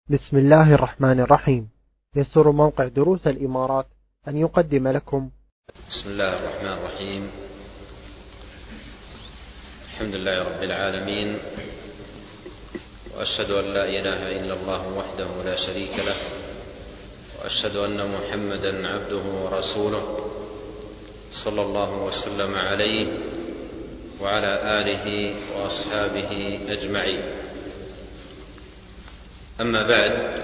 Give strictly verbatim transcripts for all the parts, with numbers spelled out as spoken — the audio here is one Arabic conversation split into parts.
بسم الله الرحمن الرحيم. يسر موقع دروس الإمارات أن يقدم لكم بسم الله الرحمن الرحيم. الحمد لله رب العالمين، وأشهد أن لا إله إلا الله وحده لا شريك له، وأشهد أن محمدا عبده ورسوله صلى الله وسلم عليه وعلى آله وأصحابه أجمعين. أما بعد،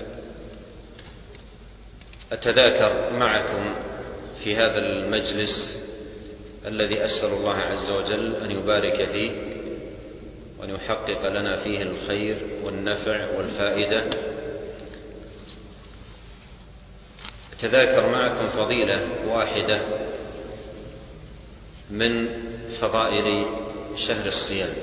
أتذاكر معكم في هذا المجلس الذي أسأل الله عز وجل أن يبارك فيه وأن يحقق لنا فيه الخير والنفع والفائدة. أتذاكر معكم فضيلة واحدة من فضائل شهر الصيام،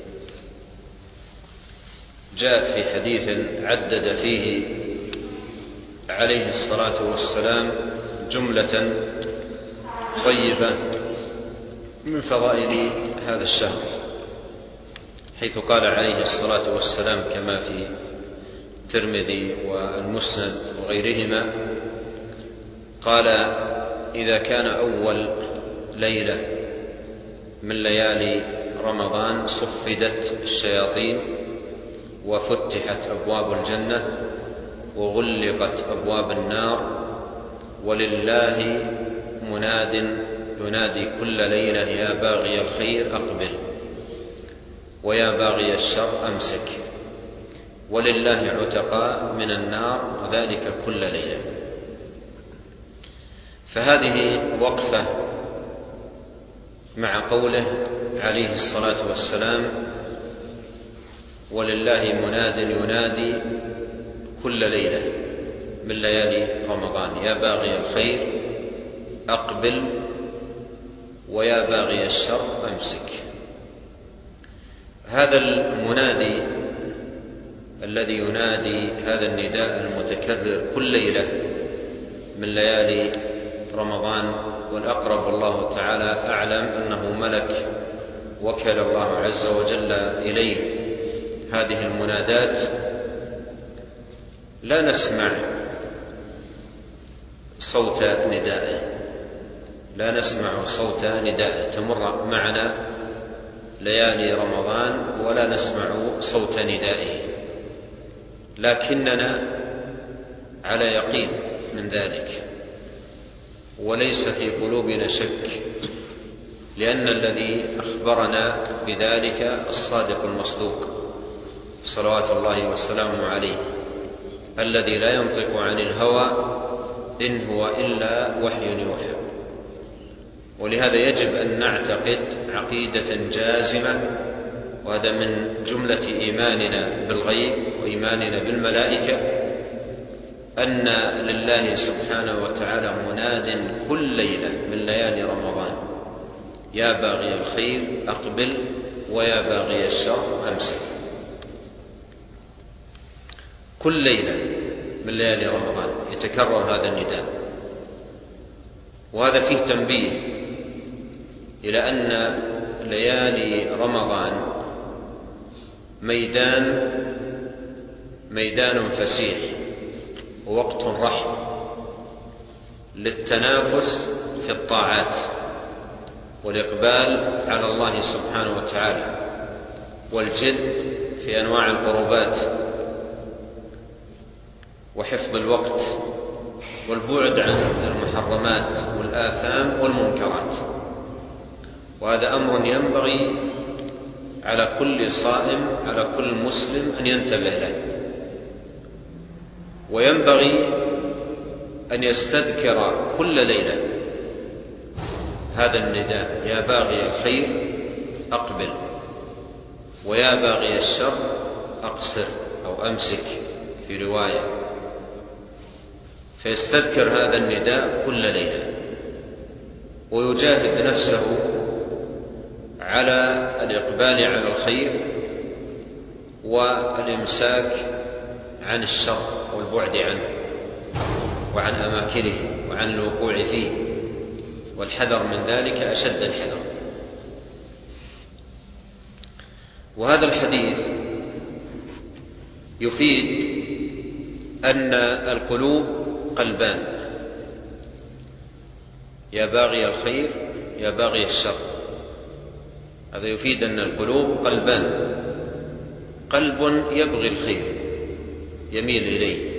جاءت في حديث عدد فيه عليه الصلاة والسلام جملة طيبة من فضائل هذا الشهر، حيث قال عليه الصلاة والسلام كما في الترمذي والمسند وغيرهما، قال: إذا كان أول ليلة من ليالي رمضان صفدت الشياطين وفتحت أبواب الجنة وغلقت أبواب النار، ولله مناد ينادي كل ليلة: يا باغي الخير أقبل، ويا باغي الشر أمسك، ولله عتقاء من النار، وذلك كل ليلة. فهذه وقفة مع قوله عليه الصلاة والسلام: ولله مناد ينادي كل ليلة من ليالي رمضان: يا باغي الخير أقبل، ويا باغي الشر أمسك. هذا المنادي الذي ينادي هذا النداء المتكرر كل ليلة من ليالي رمضان، والأقرب الله تعالى أعلم أنه ملك وكل الله عز وجل إليه هذه المنادات، لا نسمع صوت ندائه، لا نسمع صوت ندائه، تمر معنا ليالي رمضان ولا نسمع صوت ندائه، لكننا على يقين من ذلك، وليس في قلوبنا شك، لأن الذي أخبرنا بذلك الصادق المصدوق صلوات الله وسلامه عليه، الذي لا ينطق عن الهوى إن هو إلا وحي يوحى. ولهذا يجب أن نعتقد عقيدة جازمة، وهذا من جملة إيماننا بالغيب وإيماننا بالملائكة، أن لله سبحانه وتعالى مناد كل ليلة من ليالي رمضان: يا باغي الخير أقبل، ويا باغي الشر أمسك. كل ليلة من ليالي رمضان يتكرر هذا النداء، وهذا فيه تنبيه إلى أن ليالي رمضان ميدان ميدان فسيح ووقت رحب للتنافس في الطاعات والإقبال على الله سبحانه وتعالى، والجد في أنواع القربات، وحفظ الوقت، والبعد عن المحرمات والآثام والمنكرات. وهذا أمر ينبغي على كل صائم، على كل مسلم أن ينتبه له، وينبغي أن يستذكر كل ليلة هذا النداء: يا باغي الخير أقبل، ويا باغي الشر أقصر أو أمسك في رواية، فيستذكر هذا النداء كل ليلة، ويجاهد نفسه على الإقبال على الخير والإمساك عن الشر والبعد عنه وعن أماكنه وعن الوقوع فيه، والحذر من ذلك أشد الحذر. وهذا الحديث يفيد أن القلوب قلبان، يا باغي الخير يا باغي الشر. هذا يفيد أن القلوب قلبان، قلب يبغي الخير يميل إليه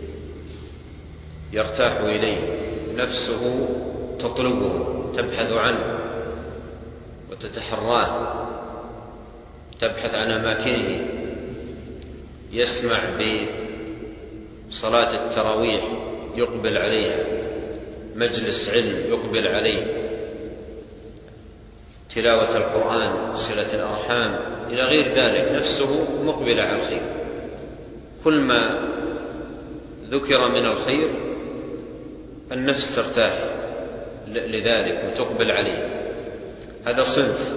يرتاح إليه، نفسه تطلبه تبحث عنه وتتحراه، تبحث عن أماكنه، يسمع بصلاة التراويح يقبل عليها، مجلس علم يقبل عليه، تلاوة القرآن، صلة الأرحام، إلى غير ذلك، نفسه مقبلة على الخير. كل ما ذكر من الخير النفس ترتاح لذلك وتقبل عليه. هذا صنف.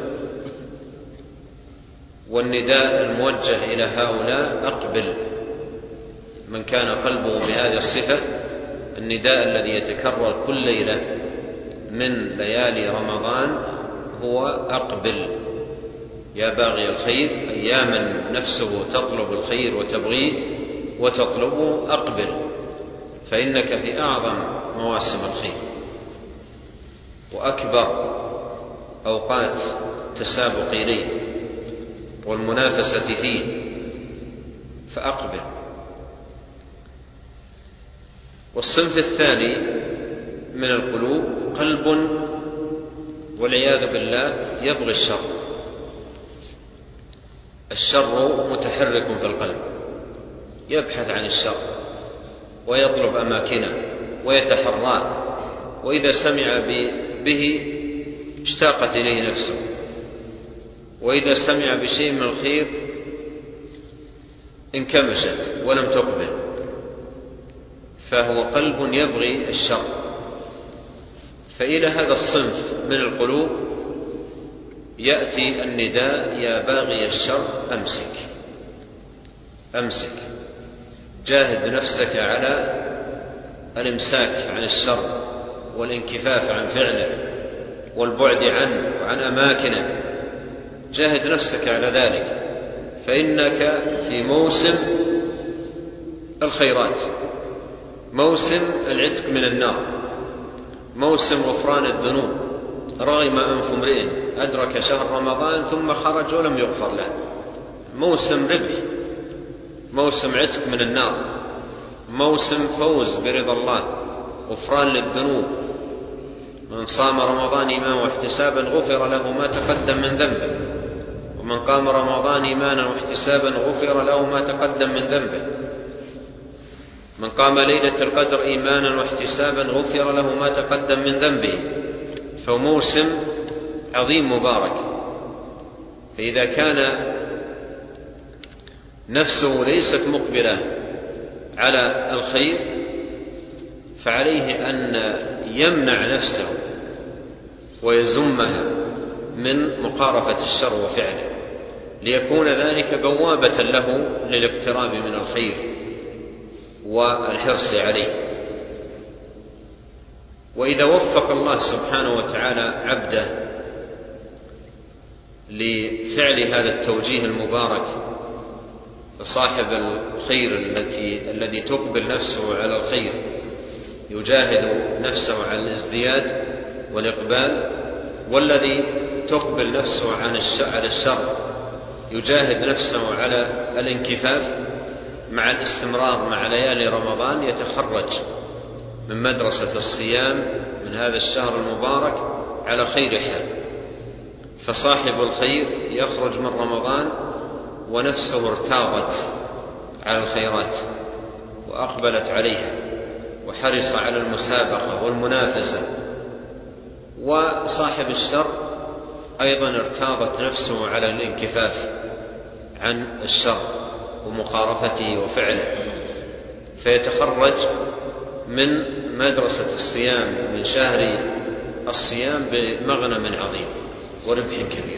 والنداء الموجه إلى هؤلاء أقبل، من كان قلبه بهذه الصفة، النداء الذي يتكرر كل ليلة من ليالي رمضان هو أقبل يا باغي الخير، أياما نفسه تطلب الخير وتبغيه وتطلبه، أقبل فإنك في أعظم مواسم الخير وأكبر أوقات التسابق إليه والمنافسة فيه، فأقبل. والصنف الثاني من القلوب قلب والعياذ بالله يبغي الشر، الشر متحرك في القلب، يبحث عن الشر ويطلب أماكنه ويتحراه، وإذا سمع به اشتاقت إليه نفسه، وإذا سمع بشيء من الخير انكمشت ولم تقبل، فهو قلب يبغي الشر. فإلى هذا الصنف من القلوب يأتي النداء يا باغي الشر أمسك أمسك، جاهد نفسك على الإمساك عن الشر والانكفاف عن فعله والبعد عنه وعن أماكنه، جاهد نفسك على ذلك، فإنك في موسم الخيرات، موسم العتق من النار، موسم غفران الذنوب. رغم أنف امرئ أدرك شهر رمضان ثم خرج ولم يغفر له، موسم ربح، موسم عتق من النار، موسم فوز برضا الله، غفران للذنوب. من صام رمضان إيمانا واحتسابا غفر له ما تقدم من ذنبه، ومن قام رمضان إيمانا واحتسابا غفر له ما تقدم من ذنبه، من قام ليلة القدر إيمانا واحتسابا غفر له ما تقدم من ذنبه. فموسم عظيم مبارك. فإذا كان نفسه ليست مقبلة على الخير فعليه أن يمنع نفسه ويزمها من مقارفة الشر وفعله، ليكون ذلك بوابة له للاقتراب من الخير والحرص عليه. وإذا وفق الله سبحانه وتعالى عبده لفعل هذا التوجيه المبارك، فصاحب الخير التي الذي تقبل نفسه على الخير يجاهد نفسه على الازدياد والإقبال، والذي تقبل نفسه على الشر يجاهد نفسه على الانكفاف مع الاستمرار مع ليالي رمضان، يتخرج من مدرسة الصيام من هذا الشهر المبارك على خير حال. فصاحب الخير يخرج من رمضان ونفسه ارتاضت على الخيرات وأقبلت عليها وحرص على المسابقة والمنافسة، وصاحب الشر أيضا ارتاضت نفسه على الانكفاف عن الشر ومقارفته وفعله، فيتخرج من مدرسة الصيام من شهر الصيام بمغنم عظيم وربح كبير.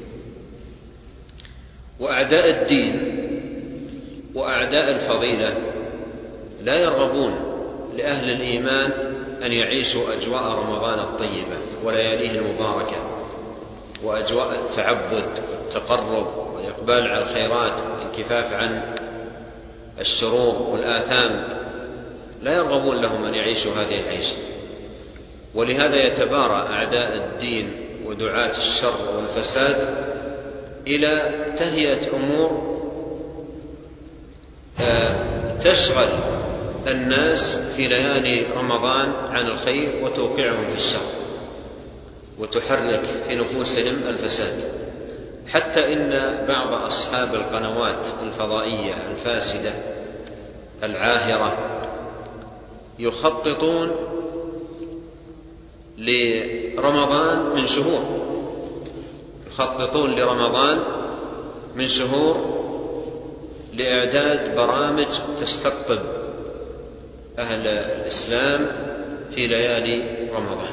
وأعداء الدين وأعداء الفضيلة لا يرغبون لأهل الإيمان أن يعيشوا أجواء رمضان الطيبة ولياليه المباركة وأجواء التعبد والتقرب والإقبال على الخيرات والانكفاف عن الشرور والآثام لا يرغبون لهم أن يعيشوا هذه العيشة، ولهذا يتبارى أعداء الدين ودعاة الشر والفساد إلى تهيئة أمور تشغل الناس في ليالي رمضان عن الخير وتوقعهم في الشر وتحرك في نفوسهم الفساد، حتى إن بعض أصحاب القنوات الفضائية الفاسدة العاهرة يخططون لرمضان من شهور يخططون لرمضان من شهور لإعداد برامج تستقطب أهل الإسلام في ليالي رمضان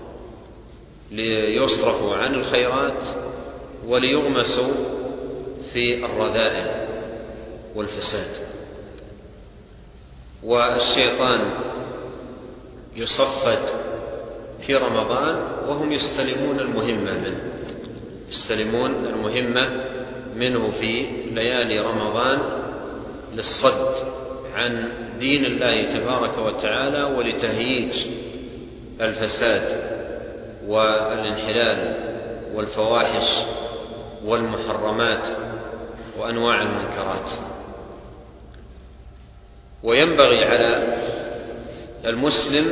ليصرفوا عن الخيرات وليغمسوا في الرذائل والفساد، والشيطان يصفد في رمضان وهم يستلمون المهمة منه يستلمون المهمة منه في ليالي رمضان للصد عن دين الله تبارك وتعالى ولتهييج الفساد والانحلال والفواحش والمحرمات وأنواع المنكرات. وينبغي على المسلم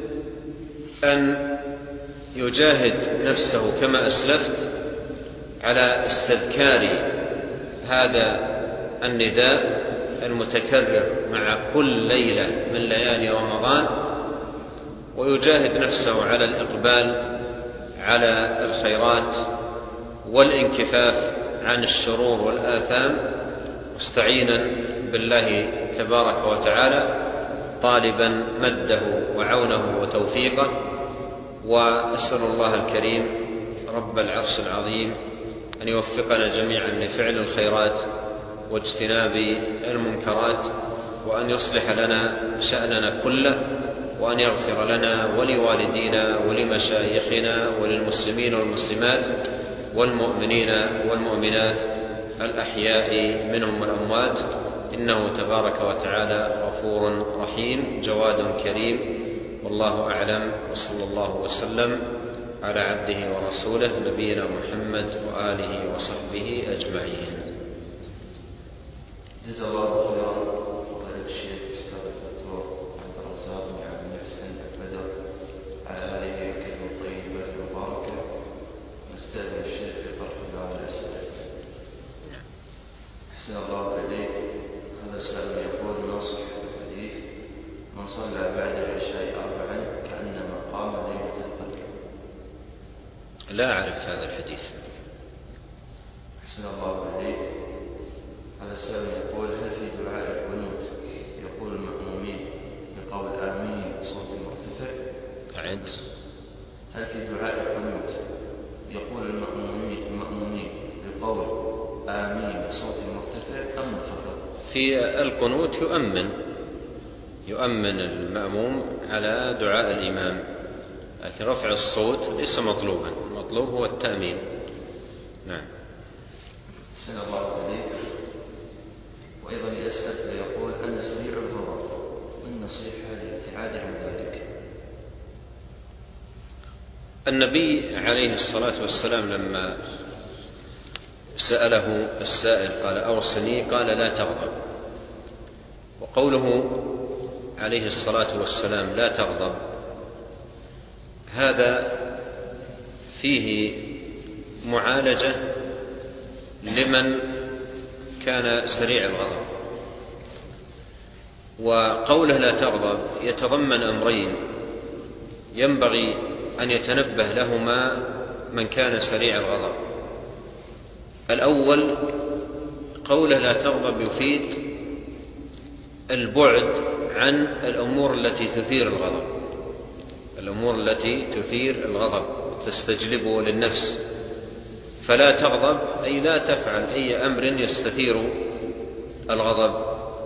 أن يجاهد نفسه كما أسلفت على استذكار هذا النداء المتكرر مع كل ليلة من ليالي رمضان، ويجاهد نفسه على الإقبال على الخيرات والانكفاف عن الشرور والآثام، مستعينا بالله تبارك وتعالى طالبا مده وعونه وتوفيقه. وأسأل الله الكريم رب العرش العظيم أن يوفقنا جميعا لفعل الخيرات واجتناب المنكرات، وأن يصلح لنا شأننا كله، وأن يغفر لنا ولوالدينا ولمشايخنا وللمسلمين والمسلمات والمؤمنين والمؤمنات الأحياء منهم والأموات، إنه تبارك وتعالى غفور رحيم جواد كريم. والله أعلم، وصلى الله وسلم على عبده ورسوله نبينا محمد وآله وصحبه أجمعين. جزا الله خيرا فضيلة الشيخ أستاذ الدكتور عبد الرزاق بن عبد المحسن البدر على هذه الكلمة الطيبة المباركة. نستأذن الشيخ في طرح بعض الأسئلة. أحسن الله إليك. هذا سائل يقول: ما صحة الحديث من صلى بعد العشاء أربعا كأنما قام ليلة القدر؟ لا أعرف هذا الحديث. أحسن الله إليك. هذا السؤال يقول: هل في دعاء القنوت يقول المأمومين بقول آمين بصوت مرتفع؟ أعد. هل في دعاء القنوت يقول المأمومين المأمومين بقول آمين بصوت مرتفع أم منخفض؟ في القنوت يؤمن يؤمن المأموم على دعاء الإمام، لكن رفع الصوت ليس مطلوبا، المطلوب هو التأمين. نعم. أحسن الله إليك. وأيضا يسأل فيقول: أنا سريع الغضب، ما النصيحة للابتعاد عن ذلك؟ النبي عليه الصلاة والسلام لما سأله السائل قال: أوصني، قال: لا تغضب. وقوله عليه الصلاة والسلام لا تغضب هذا فيه معالجة لمن كان سريع الغضب. وقوله لا تغضب يتضمن أمرين ينبغي أن يتنبه لهما من كان سريع الغضب. الأول قوله لا تغضب يفيد البعد عن الأمور التي تثير الغضب الأمور التي تثير الغضب تستجلبه للنفس. فلا تغضب أي لا تفعل أي أمر يستثير الغضب.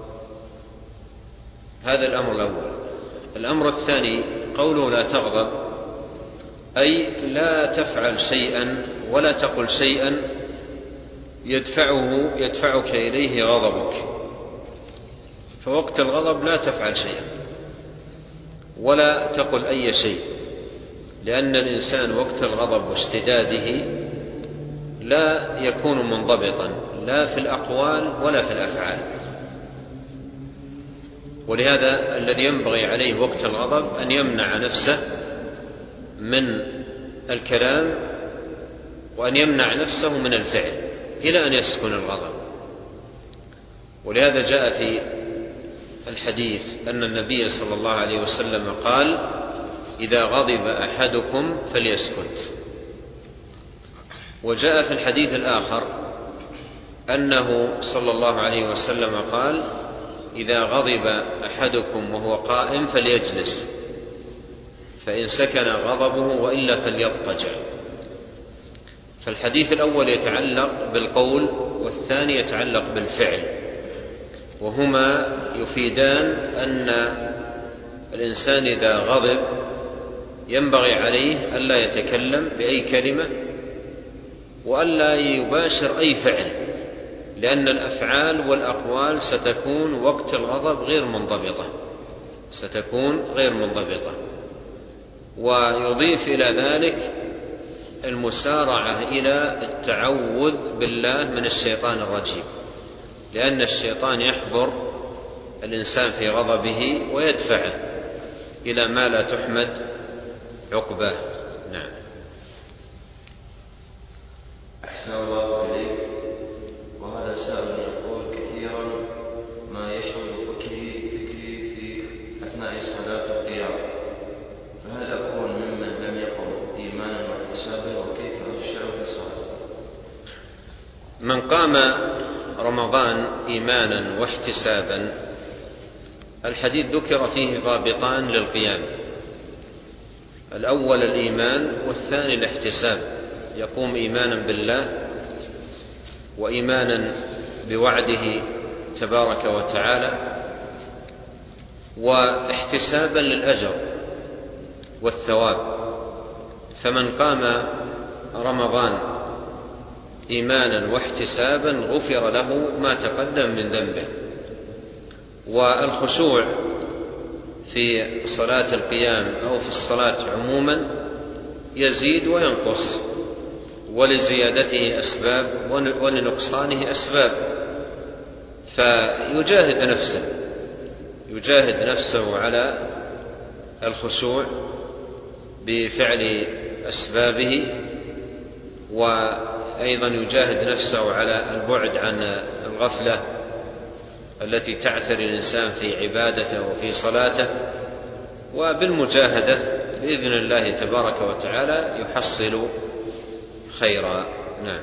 هذا الأمر الأول. الأمر الثاني قوله لا تغضب أي لا تفعل شيئا ولا تقل شيئا يدفعه يدفعك إليه غضبك. فوقت الغضب لا تفعل شيئا ولا تقل أي شيء، لأن الإنسان وقت الغضب واشتداده لا يكون منضبطا لا في الأقوال ولا في الأفعال. ولهذا الذي ينبغي عليه وقت الغضب أن يمنع نفسه من الكلام وأن يمنع نفسه من الفعل إلى أن يسكن الغضب. ولهذا جاء في الحديث أن النبي صلى الله عليه وسلم قال: إذا غضب أحدكم فليسكت. وجاء في الحديث الآخر أنه صلى الله عليه وسلم قال: إذا غضب أحدكم وهو قائم فليجلس، فإن سكن غضبه وإلا فليضطجع. فالحديث الأول يتعلق بالقول والثاني يتعلق بالفعل، وهما يفيدان أن الإنسان إذا غضب ينبغي عليه ألا يتكلم بأي كلمة وألا يباشر أي فعل، لأن الأفعال والأقوال ستكون وقت الغضب غير منضبطة ستكون غير منضبطة. ويضيف إلى ذلك المسارعة إلى التعوذ بالله من الشيطان الرجيم، لأن الشيطان يحضر الإنسان في غضبه ويدفعه إلى ما لا تحمد عقباه. نعم. أحسن الله إليك. وهذا سائل يقول: كثيرا ما يشغل فكري فكري في أثناء صلاة القيام، فهل أكون ممن لم يقم إيمانا واحتسابا، وكيف أخشع في الصلاة؟ من قام رمضان إيمانا واحتسابا، الحديث ذكر فيه ضابطان للقيام: الأول الإيمان والثاني الاحتساب. يقوم إيمانا بالله وإيمانا بوعده تبارك وتعالى واحتسابا للأجر والثواب. فمن قام رمضان إيمانا واحتسابا غفر له ما تقدم من ذنبه. والخشوع في صلاة القيام أو في الصلاة عموما يزيد وينقص، ولزيادته أسباب ولنقصانه أسباب، فيجاهد نفسه يجاهد نفسه على الخشوع بفعل أسبابه، وأيضا يجاهد نفسه على البعد عن الغفلة التي تعثر الإنسان في عبادته وفي صلاته، وبالمجاهدة بإذن الله تبارك وتعالى يحصل خيرا. نعم.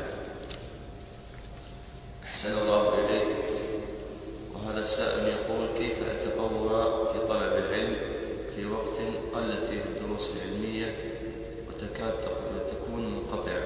أحسن الله إليك. وهذا السائل يقول: كيف أتقوى في طلب العلم في وقت قلت فيه الدروس العلمية وتكاد تكون منقطعة؟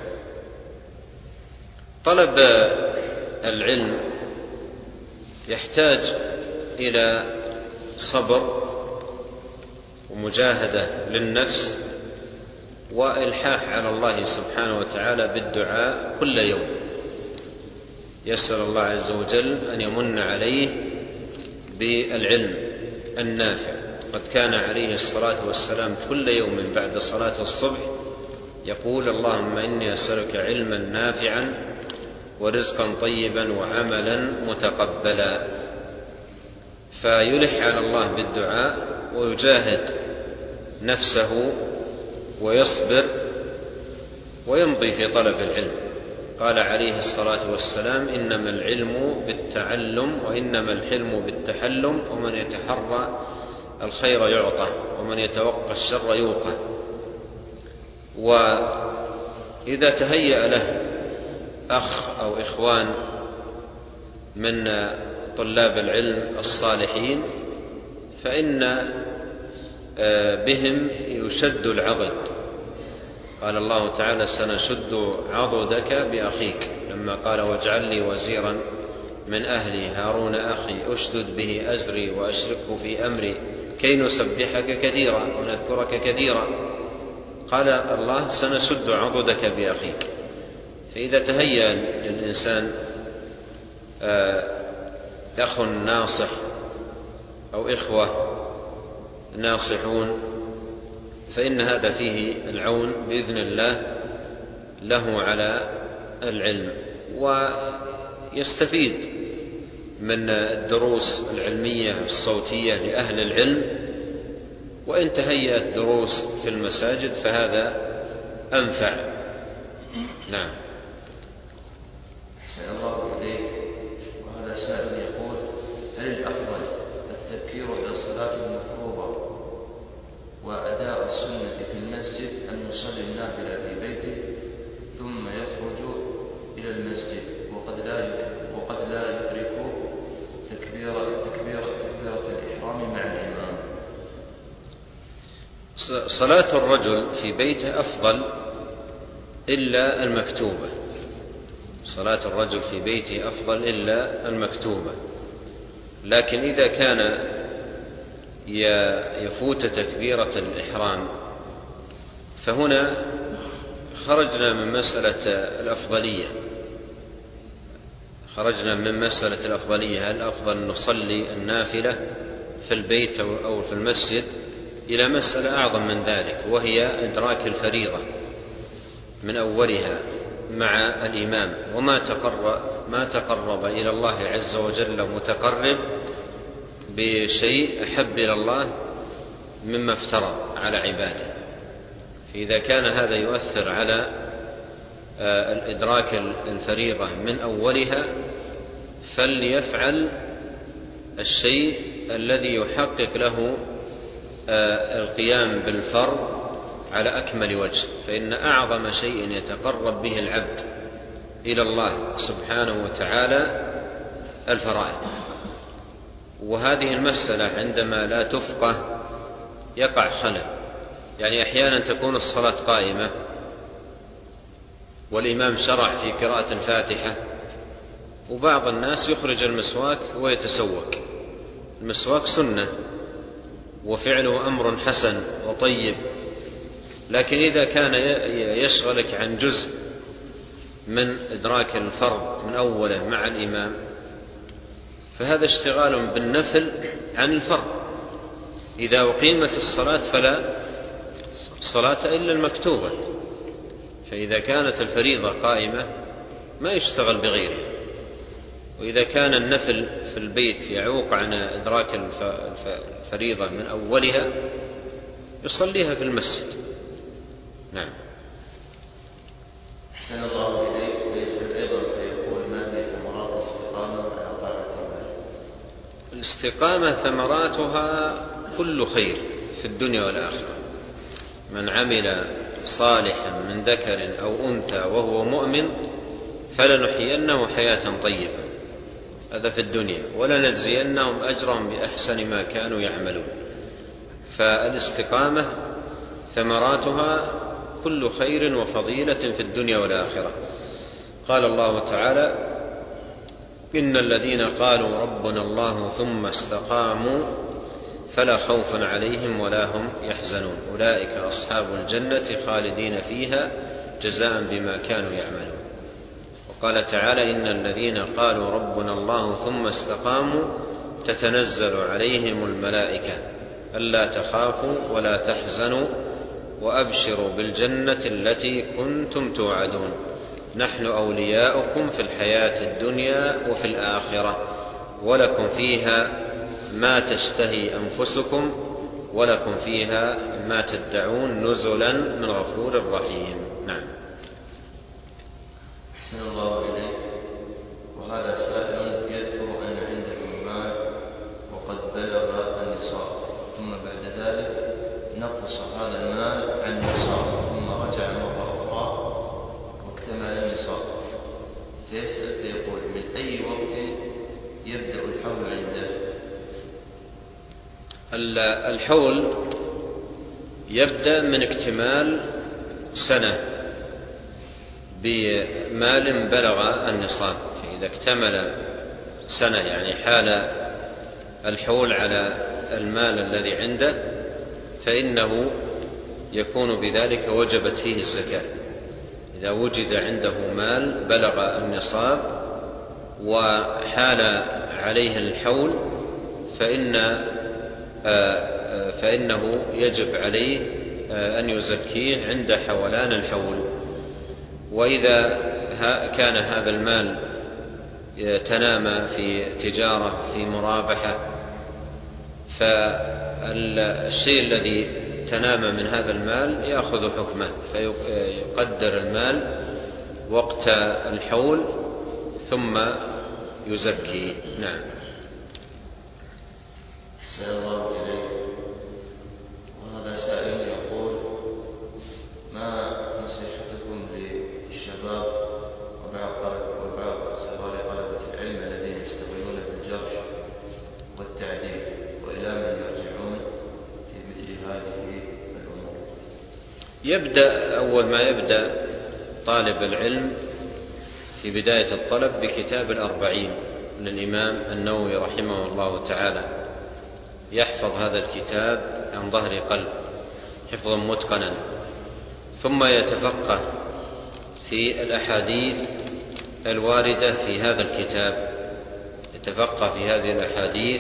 طلب العلم يحتاج إلى صبر ومجاهدة للنفس وإلحاح على الله سبحانه وتعالى بالدعاء كل يوم، يسأل الله عز وجل أن يمن عليه بالعلم النافع. قد كان عليه الصلاة والسلام كل يوم بعد صلاة الصبح يقول: اللهم إني أسألك علما نافعا ورزقا طيبا وعملا متقبلا. فيلح على الله بالدعاء ويجاهد نفسه ويصبر ويمضي في طلب العلم. قال عليه الصلاة والسلام: إنما العلم بالتعلم وإنما الحلم بالتحلم، ومن يتحرى الخير يعطى ومن يتوقى الشر يوقى. وإذا تهيأ له أخ أو إخوان من طلاب العلم الصالحين فإن بهم يشد العضد. قال الله تعالى: سنشد عضدك بأخيك، لما قال: واجعل لي وزيرا من أهلي هارون أخي أشدد به أزري وأشركه في أمري كي نسبحك كثيرا ونذكرك كثيرا. قال الله: سنشد عضدك بأخيك. فإذا تهيأ للإنسان أخ ناصح أو إخوة ناصحون، فإن هذا فيه العون بإذن الله له على العلم، ويستفيد من الدروس العلمية الصوتية لأهل العلم. وإن تهيأت دروس في المساجد فهذا أنفع. نعم. أحسن الله إليك. وهذا سائل يقول: هل الأفضل التبكير إلى الصلاة المفروضة وأداء السنة في المسجد أم يصلي النافلة في بيته ثم يخرج إلى المسجد وقد لا وقد لا يدرك تكبيرة تكبيرة تكبيرة الإحرام مع الإمام؟ صلاة الرجل في بيته أفضل إلا المكتوبة. صلاة الرجل في بيته أفضل إلا المكتوبة، لكن إذا كان يفوت تكبيرة الإحرام فهنا خرجنا من مسألة الأفضلية خرجنا من مسألة الأفضلية هل أفضل نصلي النافلة في البيت أو في المسجد إلى مسألة أعظم من ذلك، وهي إدراك الفريضة من أولها مع الإمام. وما تقرب, ما تقرب إلى الله عز وجل متقرب بشيء أحب إلى الله مما افترض على عباده. فإذا كان هذا يؤثر على الإدراك الفريضة من أولها فليفعل الشيء الذي يحقق له القيام بالفرض على أكمل وجه. فإن أعظم شيء يتقرب به العبد إلى الله سبحانه وتعالى الفرائض. وهذه المسألة عندما لا تفقه يقع خلل. يعني أحيانا تكون الصلاة قائمة والإمام شرع في قراءة الفاتحة وبعض الناس يخرج المسواك ويتسوك. المسواك سنة وفعله أمر حسن وطيب، لكن إذا كان يشغلك عن جزء من إدراك الفرض من أوله مع الإمام فهذا اشتغال بالنفل عن الفرض. إذا أقيمت الصلاة فلا صلاة إلا المكتوبة، فإذا كانت الفريضة قائمة ما يشتغل بغيرها. وإذا كان النفل في البيت يعوق عن إدراك الفريضة من أولها يصليها في المسجد. نعم. أحسن الله إليك. ويسأل أيضا فيقول: ما هي ثمرات الاستقامة على طاعة الله؟ الاستقامة ثمراتها كل خير في الدنيا والآخرة. من عمل صالحا من ذكر أو أنثى وهو مؤمن فلنحيينه حياة طيبة، هذا في الدنيا، ولنجزينهم أجرهم بأحسن ما كانوا يعملون. فالاستقامة ثمراتها كل خير وفضيلة في الدنيا والآخرة. قال الله تعالى: إن الذين قالوا ربنا الله ثم استقاموا فلا خوف عليهم ولا هم يحزنون أولئك أصحاب الجنة خالدين فيها جزاء بما كانوا يعملون. وقال تعالى: إن الذين قالوا ربنا الله ثم استقاموا تتنزل عليهم الملائكة ألا تخافوا ولا تحزنوا وأبشروا بالجنة التي كنتم توعدون نحن أولياؤكم في الحياة الدنيا وفي الآخرة ولكم فيها ما تشتهي أنفسكم ولكم فيها ما تدعون نزلا من غفور رحيم. نعم. أحسن الله إليك. وهذا سائل يذكر أن عنده مال وقد بلغ النصاب، ثم بعد ذلك نقص هذا المال عن النصاب ثم رجع مرة أخرى واكتمل النصاب، فيسأل فيقول: من أي وقت يبدأ الحول عنده؟ الحول يبدأ من اكتمال سنة بمال بلغ النصاب. فإذا اكتمل سنة يعني حال الحول على المال الذي عنده فإنه يكون بذلك وجبت فيه الزكاة. إذا وجد عنده مال بلغ النصاب وحال عليه الحول فإن فإنه يجب عليه أن يزكيه عند حولان الحول. وإذا كان هذا المال تنام في تجارة في مرابحة، فالشيء الذي تنام من هذا المال يأخذ حكمه، فيقدر المال وقت الحول ثم يزكي. نعم. أحسن الله إليك. وهذا سائل يقول: ما نصيحتكم للشباب وبعض وبعض صغار طلبة العلم الذين يشتغلون بالجرح والتعديل، وإلى من يرجعون في مثل هذه الأمور؟ يبدأ أول ما يبدأ طالب العلم في بداية الطلب بكتاب الأربعين للإمام النووي رحمه الله تعالى، يحفظ هذا الكتاب عن ظهر قلب حفظا متقنا، ثم يتفقه في الأحاديث الواردة في هذا الكتاب، يتفقه في هذه الأحاديث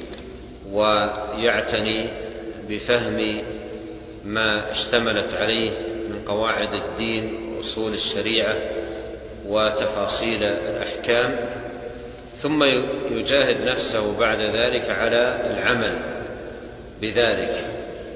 ويعتني بفهم ما اشتملت عليه من قواعد الدين وأصول الشريعة وتفاصيل الأحكام، ثم يجاهد نفسه بعد ذلك على العمل بذلك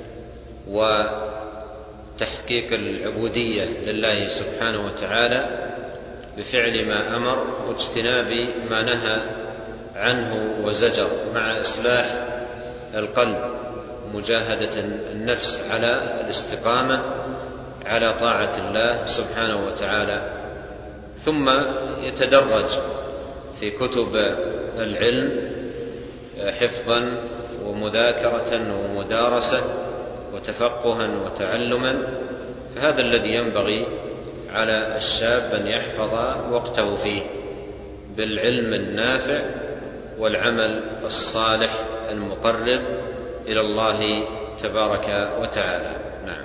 وتحقيق العبودية لله سبحانه وتعالى بفعل ما أمر واجتناب ما نهى عنه وزجر، مع إصلاح القلب، مجاهدة النفس على الاستقامة على طاعة الله سبحانه وتعالى. ثم يتدرج في كتب العلم حفظا ومذاكرة ومدارسة وتفقها وتعلما، فهذا الذي ينبغي على الشاب أن يحفظ وقته فيه بالعلم النافع والعمل الصالح المقرب إلى الله تبارك وتعالى. نعم.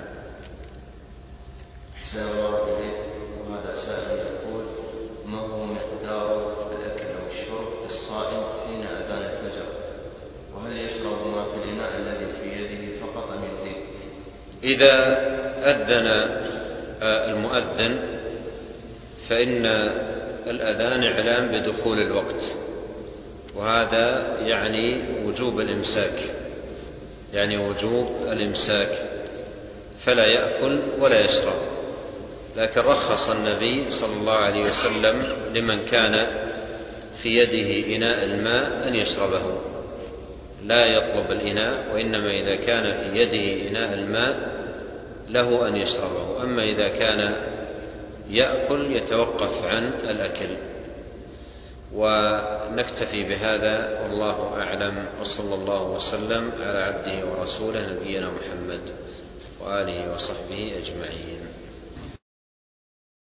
أحسن الله إليك. وهذا سائل يقول: ما هو مقدار الأكل أو الشرب للصائم حين أذان الفجر؟ وهل يشرب ما في الإناء الذي في يده فقط أم يزيد؟ إذا أذن المؤذن فإن الأذان إعلام بدخول الوقت، وهذا يعني وجوب الإمساك، يعني وجوب الإمساك، فلا يأكل ولا يشرب. لكن رخص النبي صلى الله عليه وسلم لمن كان في يده إناء الماء أن يشربه، لا يطلب الإناء، وإنما إذا كان في يده إناء الماء له أن يشربه. أما إذا كان يأكل يتوقف عن الأكل. ونكتفي بهذا والله أعلم، وصلى الله وسلم على عبده ورسوله نبينا محمد وآله وصحبه أجمعين.